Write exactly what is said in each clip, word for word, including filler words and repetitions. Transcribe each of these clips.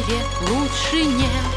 мире лучше нет.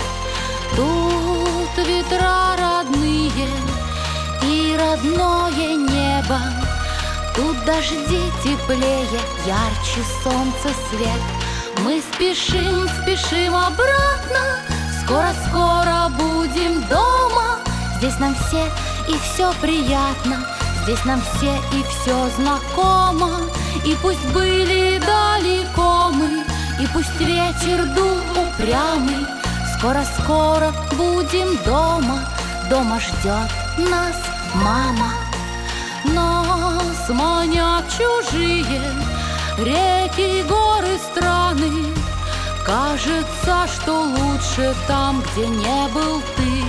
Тут ветра родные и родное небо, тут дожди теплее, ярче солнца свет. Мы спешим, спешим обратно, скоро-скоро будем дома. Здесь нам все и все приятно, здесь нам все и все знакомо. И пусть были далеко мы, и пусть ветер дул упрямый, скоро-скоро будем дома. Дома ждет нас мама. Нас манят чужие реки, горы, страны. Кажется, что лучше там, где не был ты.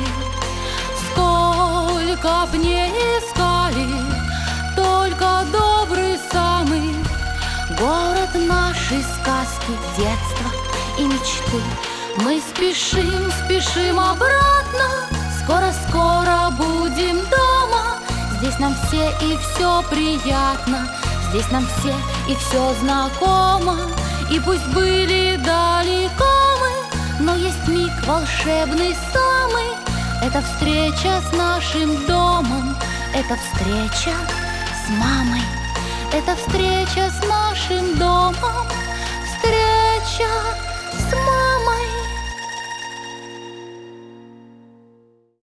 Сколько б не искали, только добрый самый город нашей сказки, детства и мечты. Мы спешим, спешим обратно, скоро-скоро будем дома. Здесь нам все и все приятно, здесь нам все и все знакомо. И пусть были далеко мы, но есть миг волшебный самый. Это встреча с нашим домом, это встреча с мамой. Это встреча с нашим домом, встреча с мамой.